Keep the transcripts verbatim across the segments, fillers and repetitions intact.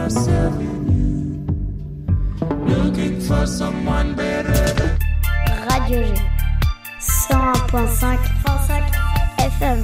myself in you, looking for someone better. Radio G, cent un point cinq F M.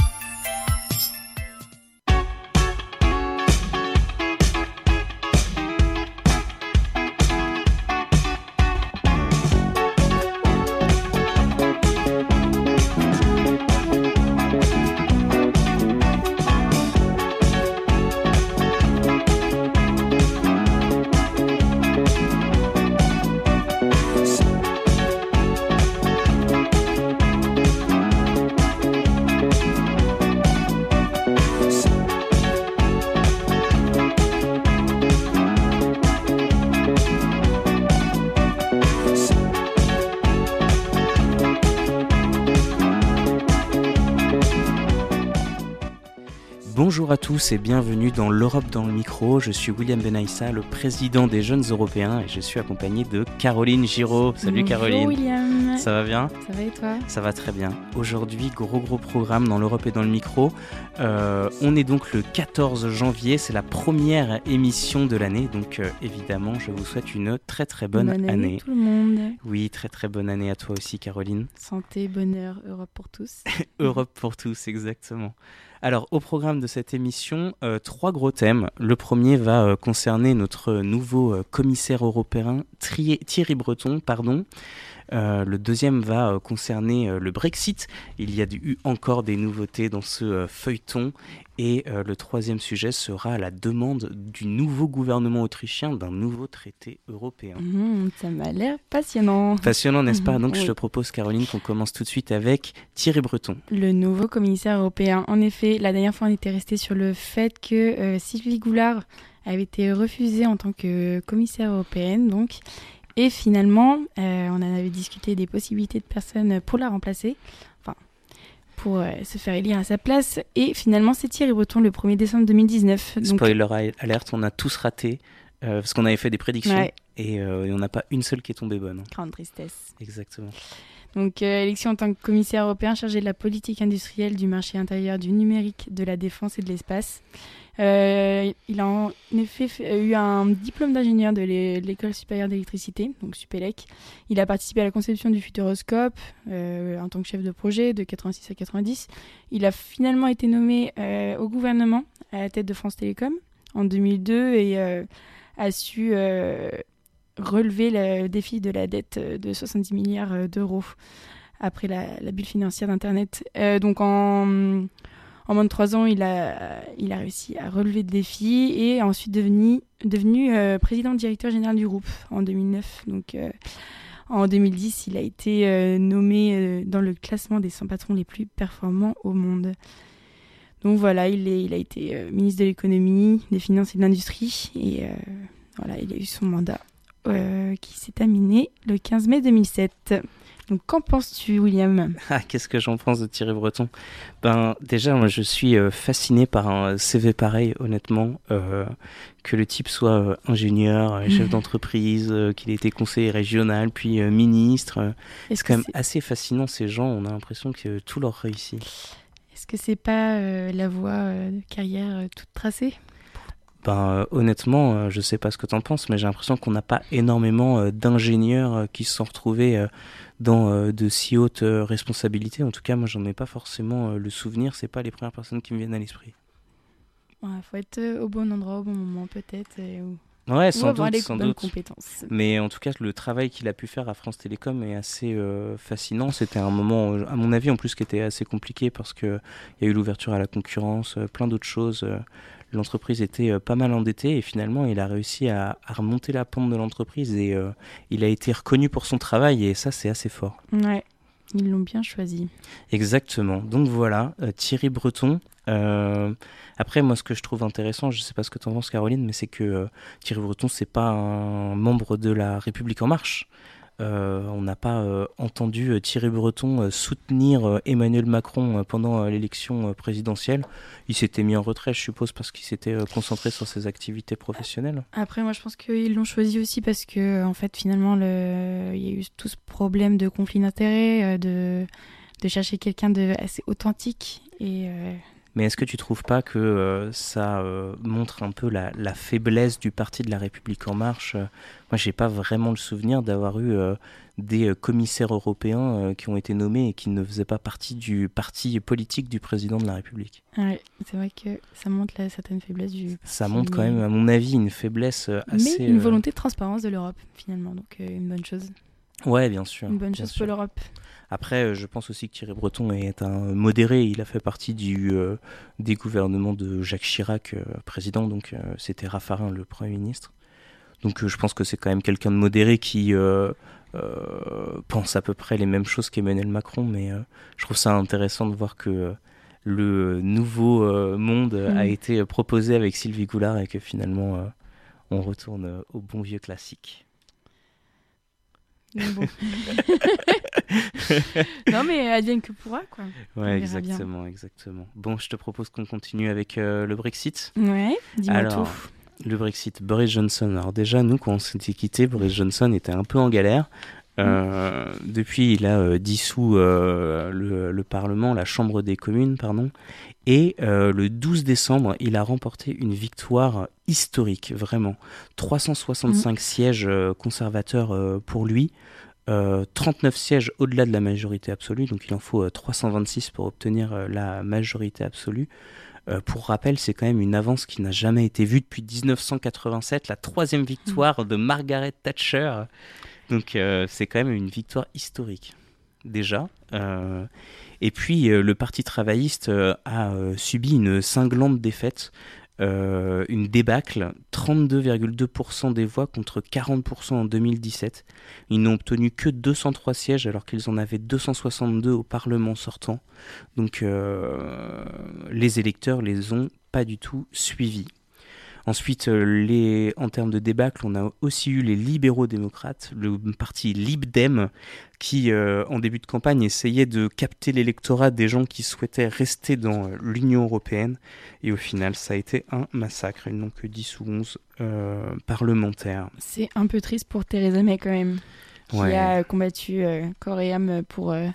Bonjour à tous et bienvenue dans l'Europe dans le micro. Je suis William Benaïssa, le président des Jeunes Européens, et je suis accompagné de Caroline Giraud. Salut Bonjour Caroline. William. Ça va bien ? Ça va et toi ? Ça va très bien. Aujourd'hui, gros gros programme dans l'Europe et dans le micro. Euh, on est donc le quatorze janvier, c'est la première émission de l'année, donc euh, évidemment je vous souhaite une très très bonne, bonne année. année. Tout le monde. Oui, très très bonne année à toi aussi Caroline. Santé, bonheur, Europe pour tous. Europe pour tous, exactement. Alors, au programme de cette émission, euh, trois gros thèmes. Le premier va euh, concerner notre nouveau euh, commissaire européen, Thierry, Thierry Breton, pardon. Euh, le deuxième va euh, concerner euh, le Brexit. Il y a eu encore des nouveautés dans ce euh, feuilleton. Et euh, le troisième sujet sera la demande du nouveau gouvernement autrichien d'un nouveau traité européen. Mmh, ça m'a l'air passionnant. Passionnant, n'est-ce pas ? Donc oui. je te propose, Caroline, qu'on commence tout de suite avec Thierry Breton. Le nouveau commissaire européen. En effet, la dernière fois, on était resté sur le fait que euh, Sylvie Goulard avait été refusée en tant que commissaire européenne, donc. Et finalement, euh, on en avait discuté des possibilités de personnes pour la remplacer, enfin, pour euh, se faire élire à sa place. Et finalement, c'est Thierry Breton le premier décembre deux mille dix-neuf. Donc... Spoiler alerte, on a tous raté, euh, parce qu'on avait fait des prédictions, ouais. et euh, il n'y en a pas une seule qui est tombée bonne. Grande tristesse. Exactement. Donc, euh, élection en tant que commissaire européen chargé de la politique industrielle, du marché intérieur, du numérique, de la défense et de l'espace. Euh, il a en effet fait, eu un diplôme d'ingénieur de, l'é- de l'école supérieure d'électricité, donc Supélec. Il a participé à la conception du Futuroscope euh, en tant que chef de projet de quatre-vingt-six à quatre-vingt-dix. Il a finalement été nommé euh, au gouvernement à la tête de France Télécom en deux mille deux et euh, a su euh, relever le défi de la dette de soixante-dix milliards d'euros après la, la bulle financière d'Internet. Euh, donc en... En moins de trois ans, il a, il a réussi à relever le défi et a ensuite devenu, devenu euh, président-directeur général du groupe en deux mille neuf. Donc, euh, en deux mille dix, il a été euh, nommé euh, dans le classement des cent patrons les plus performants au monde. Donc voilà, il, est, il a été euh, ministre de l'économie, des finances et de l'industrie. Et euh, voilà, il a eu son mandat euh, qui s'est terminé le quinze mai deux mille sept. Donc, qu'en penses-tu, William ? Ah, qu'est-ce que j'en pense de Thierry Breton ? Ben, déjà, moi, je suis euh, fasciné par un C V pareil, honnêtement. Euh, que le type soit euh, ingénieur, euh, chef d'entreprise, euh, qu'il ait été conseiller régional, puis euh, ministre. Euh, c'est quand même c'est... assez fascinant, ces gens. On a l'impression que tout leur réussit. Est-ce que c'est pas euh, la voie euh, de carrière euh, toute tracée ? Ben, euh, honnêtement, euh, je sais pas ce que t'en penses, mais j'ai l'impression qu'on n'a pas énormément euh, d'ingénieurs euh, qui se sont retrouvés euh, dans euh, de si hautes euh, responsabilités. En tout cas, moi, j'en ai pas forcément euh, le souvenir. C'est pas les premières personnes qui me viennent à l'esprit. Il ouais, faut être euh, au bon endroit, au bon moment, peut-être. Et, ou... Ouais, ou sans avoir doute, les sans bonnes doute. compétences. Mais en tout cas, le travail qu'il a pu faire à France Télécom est assez euh, fascinant. C'était un moment, à mon avis, en plus, qui était assez compliqué parce qu'il y a eu l'ouverture à la concurrence, euh, plein d'autres choses. Euh, L'entreprise était euh, pas mal endettée et finalement il a réussi à, à remonter la pente de l'entreprise et euh, il a été reconnu pour son travail et ça c'est assez fort. Ouais, ils l'ont bien choisi. Exactement, donc voilà, euh, Thierry Breton. Euh, après moi ce que je trouve intéressant, je sais pas ce que tu en penses Caroline, mais c'est que euh, Thierry Breton c'est pas un membre de la République En Marche. Euh, on n'a pas euh, entendu euh, Thierry Breton euh, soutenir euh, Emmanuel Macron euh, pendant euh, l'élection euh, présidentielle. Il s'était mis en retrait, je suppose, parce qu'il s'était euh, concentré sur ses activités professionnelles. Après, moi, je pense qu'ils l'ont choisi aussi parce que, en fait, finalement, le... il y a eu tout ce problème de conflit d'intérêts, euh, de... de chercher quelqu'un de assez authentique et... Euh... Mais est-ce que tu trouves pas que euh, ça euh, montre un peu la, la faiblesse du parti de la République En Marche? euh, Moi, j'ai pas vraiment le souvenir d'avoir eu euh, des euh, commissaires européens euh, qui ont été nommés et qui ne faisaient pas partie du parti politique du président de la République. Ouais, c'est vrai que ça montre la certaine faiblesse du Ça parti, montre quand mais- même, à mon avis, une faiblesse euh, assez... Mais une euh, volonté de transparence de l'Europe, finalement, donc euh, une bonne chose. Ouais, bien sûr. Une bonne bien chose sûr. pour l'Europe. Après, euh, je pense aussi que Thierry Breton est un modéré. Il a fait partie du, euh, des gouvernements de Jacques Chirac, euh, président. Donc, euh, c'était Raffarin, le Premier ministre. Donc, euh, je pense que c'est quand même quelqu'un de modéré qui euh, euh, pense à peu près les mêmes choses qu'Emmanuel Macron. Mais euh, je trouve ça intéressant de voir que euh, le nouveau euh, monde euh, a Mm. été proposé avec Sylvie Goulard et que finalement, euh, on retourne euh, au bon vieux classique. Mais bon. Non, mais advienne que pourra, quoi. On Ouais, verra bien. exactement, exactement. Bon, je te propose qu'on continue avec euh, le Brexit. Ouais, dis-moi Alors, tout. le Brexit, Boris Johnson. Alors déjà, nous, quand on s'était quittés, Boris Johnson était un peu en galère. Euh, depuis, il a euh, dissous euh, le, le Parlement, la Chambre des communes, pardon. Et euh, le douze décembre, il a remporté une victoire historique, vraiment. trois cent soixante-cinq sièges euh, conservateurs euh, pour lui. Euh, trente-neuf sièges au-delà de la majorité absolue, donc il en faut euh, trois cent vingt-six pour obtenir euh, la majorité absolue. Euh, pour rappel, c'est quand même une avance qui n'a jamais été vue depuis dix-neuf cent quatre-vingt-sept, la troisième victoire de Margaret Thatcher. Donc euh, c'est quand même une victoire historique, déjà. Euh, et puis euh, le Parti travailliste euh, a euh, subi une cinglante défaite. Euh, une débâcle, trente-deux virgule deux pour cent des voix contre quarante pour cent en deux mille dix-sept. Ils n'ont obtenu que deux cent trois sièges alors qu'ils en avaient deux cent soixante-deux au Parlement sortant. Donc euh, les électeurs les ont pas du tout suivis. Ensuite, euh, les, en termes de débâcle, on a aussi eu les libéraux-démocrates, le parti Lib Dem, qui, euh, en début de campagne, essayait de capter l'électorat des gens qui souhaitaient rester dans euh, l'Union européenne. Et au final, ça a été un massacre. Ils n'ont que dix ou onze euh, parlementaires. C'est un peu triste pour Theresa May, quand même, qui Ouais. a combattu euh, corps et âme pour, euh,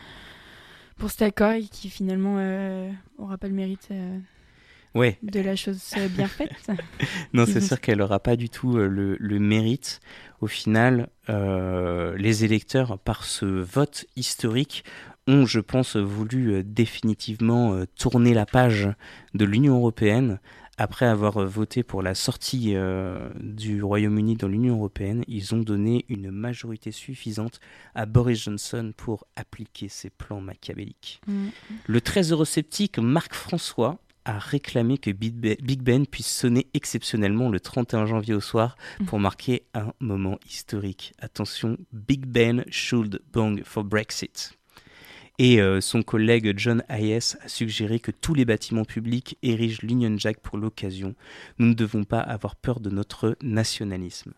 pour cet accord et qui, finalement, n'aura pas le mérite euh, Ouais, de la chose euh, bien faite. non, c'est sûr qu'elle n'aura pas du tout euh, le, le mérite. Au final, euh, les électeurs, par ce vote historique, ont, je pense, voulu euh, définitivement euh, tourner la page de l'Union européenne. Après avoir euh, voté pour la sortie euh, du Royaume-Uni dans l'Union européenne, ils ont donné une majorité suffisante à Boris Johnson pour appliquer ses plans machiavéliques. Mm. Le très eurosceptique Marc François a réclamé que Big Ben puisse sonner exceptionnellement le trente et un janvier au soir pour marquer un moment historique. Attention, Big Ben should bang for Brexit. Et euh, son collègue John Hayes a suggéré que tous les bâtiments publics érigent l'Union Jack pour l'occasion. Nous ne devons pas avoir peur de notre nationalisme.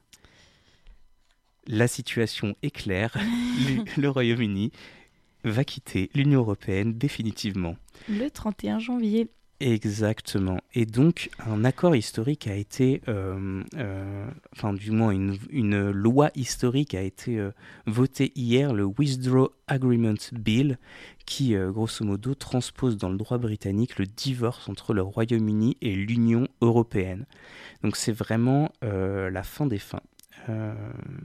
La situation est claire. le, le Royaume-Uni va quitter l'Union européenne définitivement. Le trente et un janvier. Exactement. Et donc, un accord historique a été, euh, euh, enfin, du moins, une, une loi historique a été euh, votée hier, le Withdraw Agreement Bill, qui, euh, grosso modo, transpose dans le droit britannique le divorce entre le Royaume-Uni et l'Union européenne. Donc, c'est vraiment euh, la fin des fins. Euh...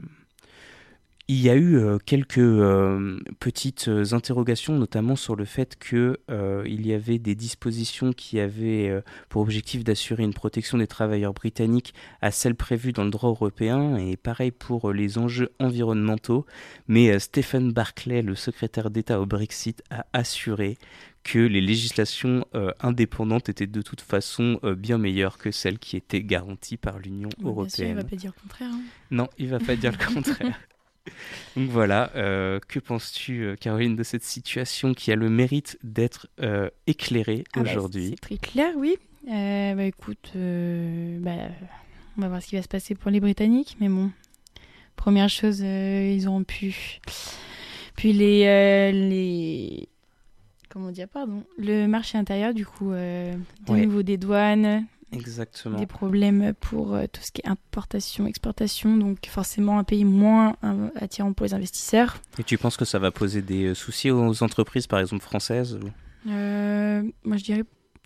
Il y a eu euh, quelques euh, petites interrogations, notamment sur le fait qu'il euh, y avait des dispositions qui avaient euh, pour objectif d'assurer une protection des travailleurs britanniques à celles prévues dans le droit européen, et pareil pour euh, les enjeux environnementaux. Mais euh, Stephen Barclay, le secrétaire d'État au Brexit, a assuré que les législations euh, indépendantes étaient de toute façon euh, bien meilleures que celles qui étaient garanties par l'Union Bien européenne. sûr, il ne va pas dire le contraire. Hein. Non, il ne va pas dire le contraire. Donc voilà, euh, que penses-tu, euh, Caroline, de cette situation qui a le mérite d'être euh, éclairée Ah bah, aujourd'hui? c'est très clair, oui. Euh, bah écoute, euh, bah, on va voir ce qui va se passer pour les Britanniques, mais bon, première chose, euh, ils auront pu... Puis les... Euh, les... Comment dire, pardon. Le marché intérieur, du coup, euh, de Ouais. nouveau des douanes, Exactement. des problèmes pour euh, tout ce qui est importation, exportation, donc forcément un pays moins euh, attirant pour les investisseurs. Et tu penses que ça va poser des euh, soucis aux entreprises, par exemple françaises ou- Euh, moi, je dirais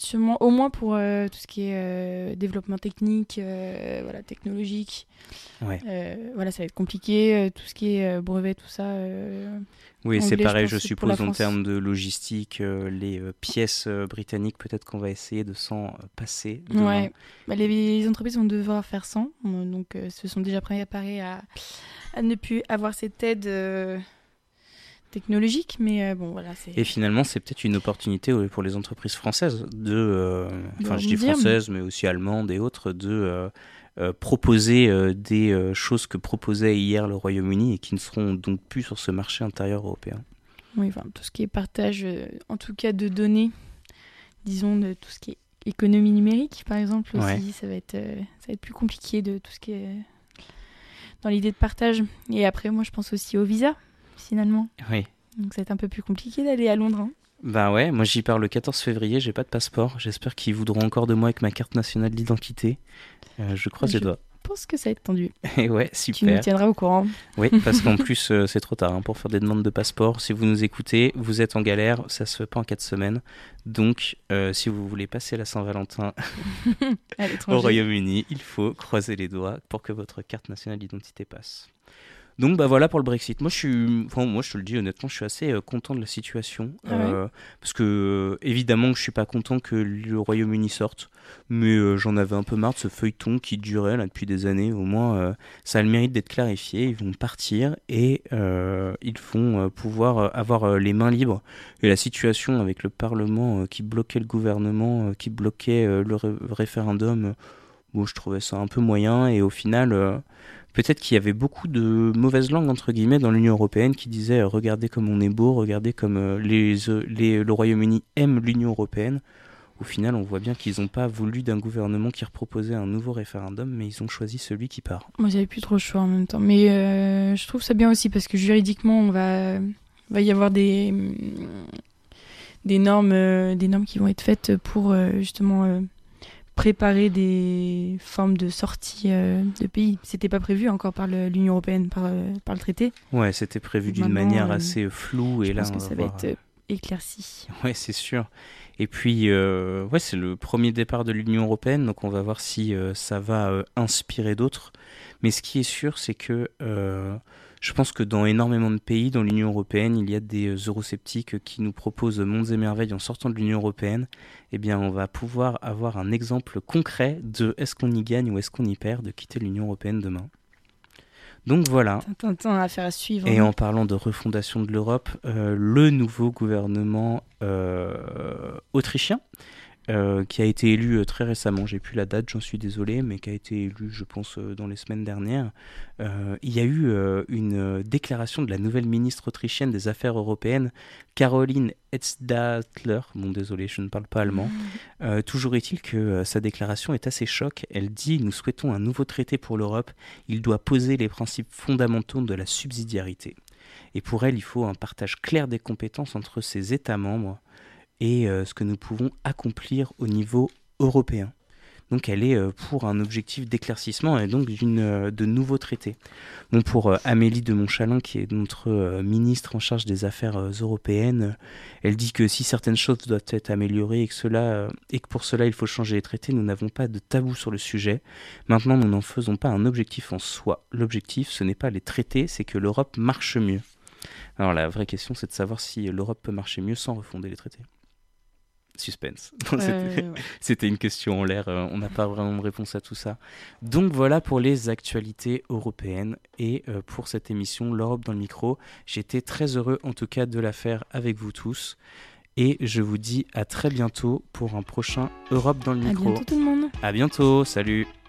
sûrement, au moins pour euh, tout ce qui est euh, développement technique, euh, voilà, technologique. Ouais. Euh, voilà, ça va être compliqué. Euh, tout ce qui est euh, brevet, tout ça. Euh, Oui, anglais, c'est pareil, je, je pense, pour la suppose, en France. termes de logistique, euh, les euh, pièces euh, britanniques, peut-être qu'on va essayer de s'en euh, passer demain. Ouais. Bah, les, les entreprises vont devoir faire sans. Euh, donc, euh, se sont déjà préparées à, à ne plus avoir cette aide euh, technologique. Mais euh, bon, voilà. C'est... Et finalement, c'est peut-être une opportunité ouais, pour les entreprises françaises, de, euh, enfin, De je dis rebondir. françaises, mais aussi allemandes et autres, de euh, euh, proposer euh, des euh, choses que proposait hier le Royaume-Uni et qui ne seront donc plus sur ce marché intérieur européen. Oui, enfin, tout ce qui est partage, euh, en tout cas de données, disons, de tout ce qui est économie numérique, par exemple, aussi, Ouais. ça va être, euh, ça va être plus compliqué de tout ce qui est dans l'idée de partage. Et après, moi, je pense aussi au visa, finalement. Oui. Donc, ça va être un peu plus compliqué d'aller à Londres. Hein. Ben ouais, moi j'y pars le quatorze février, j'ai pas de passeport. J'espère qu'ils voudront encore de moi avec ma carte nationale d'identité. Euh, je croise Je les doigts. Je pense que ça va être tendu. Et ouais, Tu nous super. tiendras au courant. Oui, parce qu'en plus euh, c'est trop tard hein, pour faire des demandes de passeport. Si vous nous écoutez, vous êtes en galère, ça se fait pas en quatre semaines. Donc euh, si vous voulez passer la Saint-Valentin À au l'étranger. Royaume-Uni, il faut croiser les doigts pour que votre carte nationale d'identité passe. Donc bah voilà pour le Brexit. Moi je suis, enfin, moi je te le dis honnêtement, je suis assez euh, content de la situation Ah ouais euh, parce que euh, évidemment que je suis pas content que le Royaume-Uni sorte, mais euh, j'en avais un peu marre de ce feuilleton qui durait là depuis des années. Au moins euh, ça a le mérite d'être clarifié. Ils vont partir et euh, ils vont euh, pouvoir euh, avoir euh, les mains libres. Et la situation avec le Parlement euh, qui bloquait le gouvernement, euh, qui bloquait euh, le ré- référendum, euh, bon je trouvais ça un peu moyen et au final. Euh, Peut-être qu'il y avait beaucoup de mauvaises langues entre guillemets dans l'Union européenne qui disaient euh, regardez comme on est beau, regardez comme euh, les, euh, les, le Royaume-Uni aime l'Union européenne. Au final, on voit bien qu'ils n'ont pas voulu d'un gouvernement qui reproposait un nouveau référendum, mais ils ont choisi celui qui part. Moi, j'avais plus trop le choix en même temps. Mais euh, je trouve ça bien aussi parce que juridiquement, on va, va y avoir des, des, normes, euh, des normes qui vont être faites pour euh, justement euh, préparer des formes de sortie euh, de pays. C'était pas prévu encore par le- l'Union européenne, par, euh, par le traité. Ouais, c'était prévu d'une Maintenant, manière euh, assez floue. Je et là, pense on que va ça va voir, être euh, éclairci. Ouais, c'est sûr. Et puis, euh, ouais, c'est le premier départ de l'Union européenne, donc on va voir si euh, ça va euh, inspirer d'autres. Mais ce qui est sûr, c'est que euh, je pense que dans énormément de pays, dans l'Union européenne, il y a des euh, eurosceptiques qui nous proposent mondes et merveilles en sortant de l'Union européenne. Eh bien, on va pouvoir avoir un exemple concret de est-ce qu'on y gagne ou est-ce qu'on y perd de quitter l'Union européenne demain. Donc voilà. Tintin, affaire à suivre. Et hein. en parlant de refondation de l'Europe, euh, le nouveau gouvernement euh, autrichien, euh, qui a été élu euh, très récemment, j'ai plus la date, j'en suis désolé, mais qui a été élu, je pense, euh, dans les semaines dernières, euh, il y a eu euh, une euh, déclaration de la nouvelle ministre autrichienne des Affaires européennes, Caroline Edstadler, bon désolé, je ne parle pas allemand. Euh, toujours est-il que euh, sa déclaration est assez choc. Elle dit « Nous souhaitons un nouveau traité pour l'Europe. Il doit poser les principes fondamentaux de la subsidiarité. » Et pour elle, il faut un partage clair des compétences entre ses États membres et euh, ce que nous pouvons accomplir au niveau européen. Donc elle est euh, pour un objectif d'éclaircissement et donc d'une, euh, de nouveaux traités. Bon, pour euh, Amélie de Montchalin, qui est notre euh, ministre en charge des affaires euh, européennes, euh, elle dit que si certaines choses doivent être améliorées et que, cela, euh, et que pour cela il faut changer les traités, nous n'avons pas de tabou sur le sujet. Maintenant, nous n'en faisons pas un objectif en soi. L'objectif, ce n'est pas les traités, c'est que l'Europe marche mieux. Alors la vraie question, c'est de savoir si l'Europe peut marcher mieux sans refonder les traités. Suspense. Euh, C'était... ouais. C'était une question en l'air, euh, on n'a pas vraiment de réponse à tout ça. Donc voilà pour les actualités européennes et euh, pour cette émission L'Europe dans le micro. J'étais très heureux en tout cas de la faire avec vous tous et je vous dis à très bientôt pour un prochain Europe dans le À micro. bientôt tout le monde. À bientôt, salut.